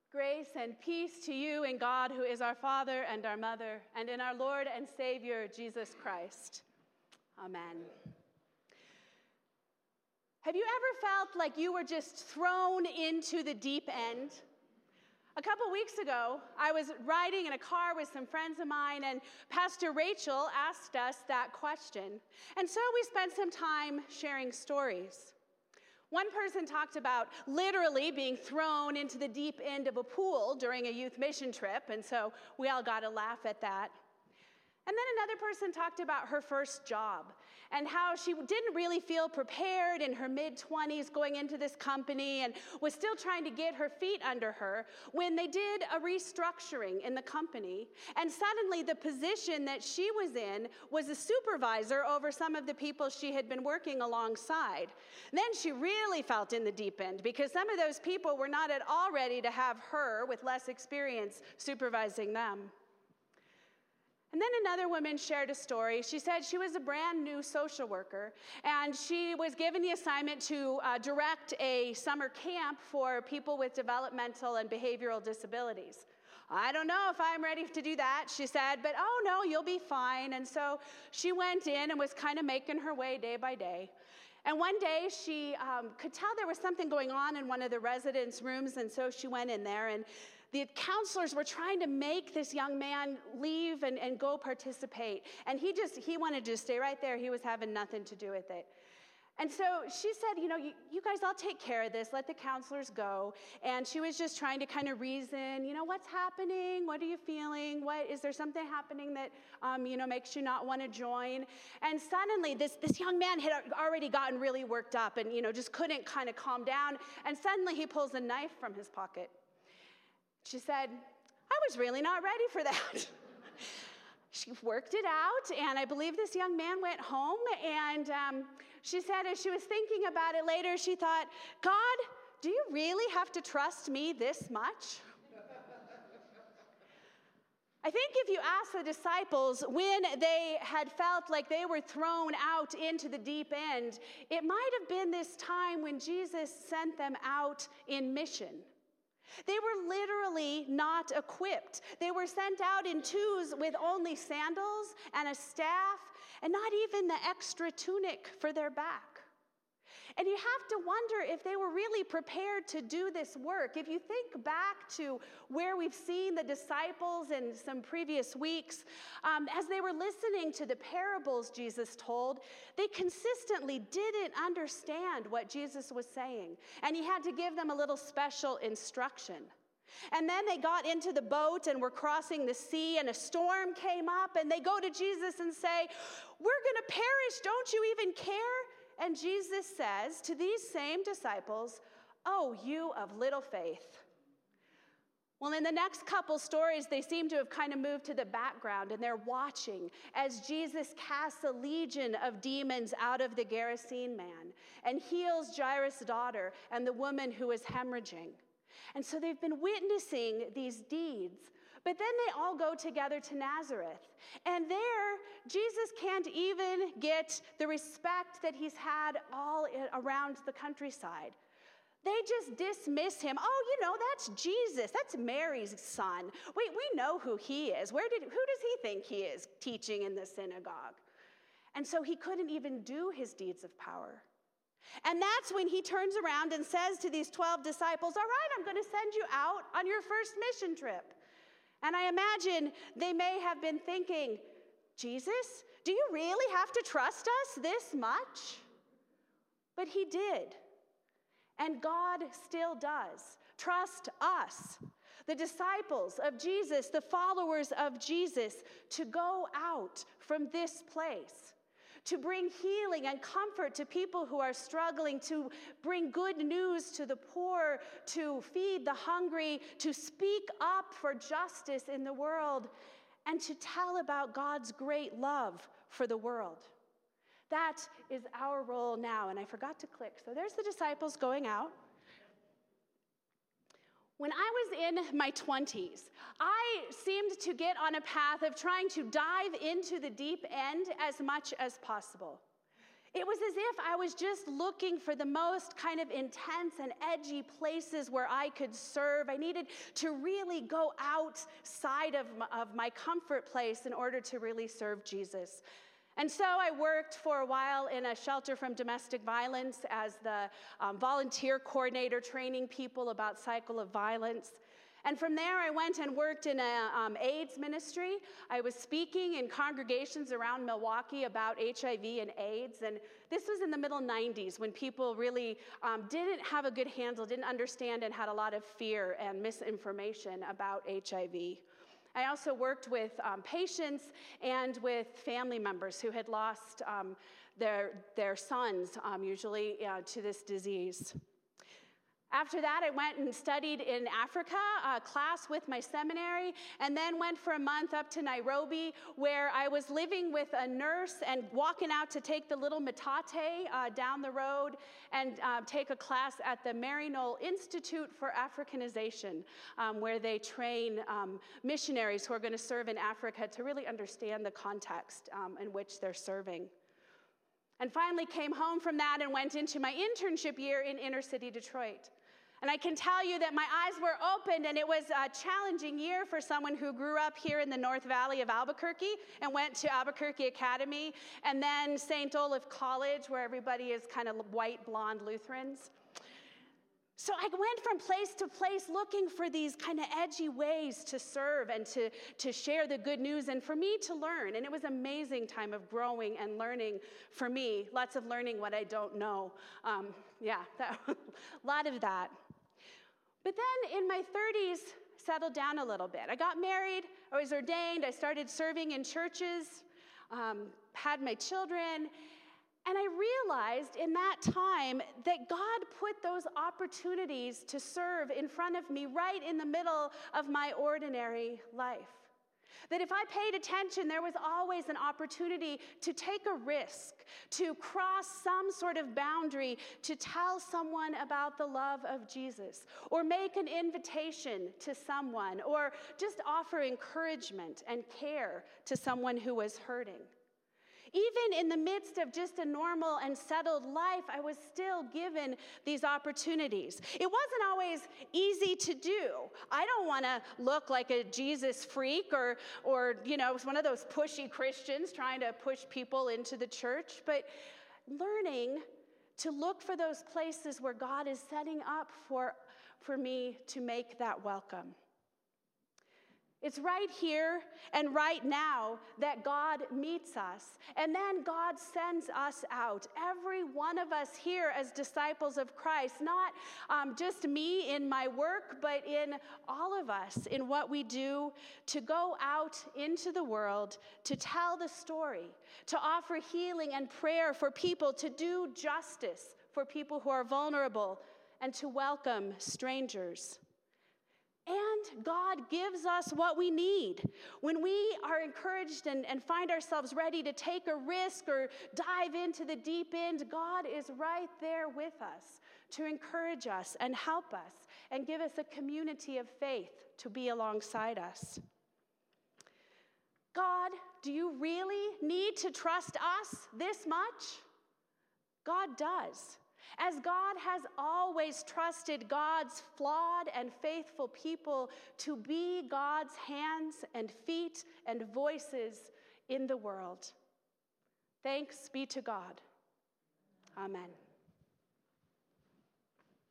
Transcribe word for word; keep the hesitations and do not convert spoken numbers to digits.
Grace and peace to you in God, who is our Father and our Mother, and in our Lord and Savior, Jesus Christ. Amen. Have you ever felt like you were just thrown into the deep end? A couple weeks ago, I was riding in a car with some friends of mine, and Pastor Rachel asked us that question. And so we spent some time sharing stories. One person talked about literally being thrown into the deep end of a pool during a youth mission trip, and so we all got a laugh at that. And then another person talked about her first job and how she didn't really feel prepared in her mid-twenties going into this company and was still trying to get her feet under her when they did a restructuring in the company. And suddenly the position that she was in was a supervisor over some of the people she had been working alongside. Then she really felt in the deep end because some of those people were not at all ready to have her with less experience supervising them. And then another woman shared a story. She said she was a brand new social worker, and she was given the assignment to uh, direct a summer camp for people with developmental and behavioral disabilities. I don't know if I'm ready to do that, she said, but oh no, you'll be fine. And so she went in and was kind of making her way day by day. And one day she um, could tell there was something going on in one of the residents' rooms, and so she went in there, and the counselors were trying to make this young man leave and, and go participate. And he just, he wanted to stay right there. He was having nothing to do with it. And so she said, you know, you, you guys, I'll take care of this. Let the counselors go. And she was just trying to kind of reason, you know, what's happening? What are you feeling? What, is there something happening that, um, you know, makes you not want to join? And suddenly this, this young man had already gotten really worked up and, you know, just couldn't kind of calm down. And suddenly he pulls a knife from his pocket. She said, I was really not ready for that. She worked it out, and I believe this young man went home, and um, she said as she was thinking about it later, she thought, God, do you really have to trust me this much? I think if you ask the disciples when they had felt like they were thrown out into the deep end, it might have been this time when Jesus sent them out in mission. They were literally not equipped. They were sent out in twos with only sandals and a staff and not even the extra tunic for their back. And you have to wonder if they were really prepared to do this work. If you think back to where we've seen the disciples in some previous weeks, um, as they were listening to the parables Jesus told, they consistently didn't understand what Jesus was saying. And he had to give them a little special instruction. And then they got into the boat and were crossing the sea, and a storm came up, and they go to Jesus and say, we're going to perish, don't you even care? And Jesus says to these same disciples, oh, you of little faith. Well, in the next couple stories, they seem to have kind of moved to the background, and they're watching as Jesus casts a legion of demons out of the Gerasene man and heals Jairus' daughter and the woman who was hemorrhaging. And so they've been witnessing these deeds. But then they all go together to Nazareth. And there, Jesus can't even get the respect that he's had all around the countryside. They just dismiss him. Oh, you know, that's Jesus. That's Mary's son. We, we know who he is. Where did, who does he think he is teaching in the synagogue? And so he couldn't even do his deeds of power. And that's when he turns around and says to these twelve disciples, all right, I'm going to send you out on your first mission trip. And I imagine they may have been thinking, Jesus, do you really have to trust us this much? But he did. And God still does. Trust us, the disciples of Jesus, the followers of Jesus, to go out from this place, to bring healing and comfort to people who are struggling, to bring good news to the poor, to feed the hungry, to speak up for justice in the world, and to tell about God's great love for the world. That is our role now. And I forgot to click. So there's the disciples going out. When I was in my twenties, I seemed to get on a path of trying to dive into the deep end as much as possible. It was as if I was just looking for the most kind of intense and edgy places where I could serve. I needed to really go outside of my, of my comfort place in order to really serve Jesus. And so I worked for a while in a shelter from domestic violence as the um, volunteer coordinator, training people about cycle of violence. And from there, I went and worked in a um, AIDS ministry. I was speaking in congregations around Milwaukee about H I V and AIDS. And this was in the middle nineties when people really um, didn't have a good handle, didn't understand, and had a lot of fear and misinformation about H I V. I also worked with um, patients and with family members who had lost um, their, their sons, um, usually uh, to this disease. After that, I went and studied in Africa, a class with my seminary, and then went for a month up to Nairobi, where I was living with a nurse and walking out to take the little Matate uh, down the road and uh, take a class at the Maryknoll Institute for Africanization, um, where they train um, missionaries who are going to serve in Africa to really understand the context um, in which they're serving. And finally came home from that and went into my internship year in inner city Detroit. And I can tell you that my eyes were opened, and it was a challenging year for someone who grew up here in the North Valley of Albuquerque and went to Albuquerque Academy and then Saint Olaf College, where everybody is kind of white, blonde Lutherans. So I went from place to place looking for these kind of edgy ways to serve and to, to share the good news and for me to learn. And it was an amazing time of growing and learning for me, lots of learning what I don't know. Um, yeah, that, a lot of that. But then in my thirties, settled down a little bit. I got married, I was ordained, I started serving in churches, um, had my children, and I realized in that time that God put those opportunities to serve in front of me right in the middle of my ordinary life. That if I paid attention, there was always an opportunity to take a risk, to cross some sort of boundary, to tell someone about the love of Jesus, or make an invitation to someone, or just offer encouragement and care to someone who was hurting. Even in the midst of just a normal and settled life, I was still given these opportunities. It wasn't always easy to do. I don't want to look like a Jesus freak or, or, you know, one of those pushy Christians trying to push people into the church, but learning to look for those places where God is setting up for, for me to make that welcome. It's right here and right now that God meets us, and then God sends us out. Every one of us here as disciples of Christ, not um, just me in my work, but in all of us in what we do, to go out into the world, to tell the story, to offer healing and prayer for people, to do justice for people who are vulnerable, and to welcome strangers. And God gives us what we need. When we are encouraged and, and find ourselves ready to take a risk or dive into the deep end, God is right there with us to encourage us and help us and give us a community of faith to be alongside us. God, do you really need to trust us this much? God does. As God has always trusted God's flawed and faithful people to be God's hands and feet and voices in the world. Thanks be to God. Amen.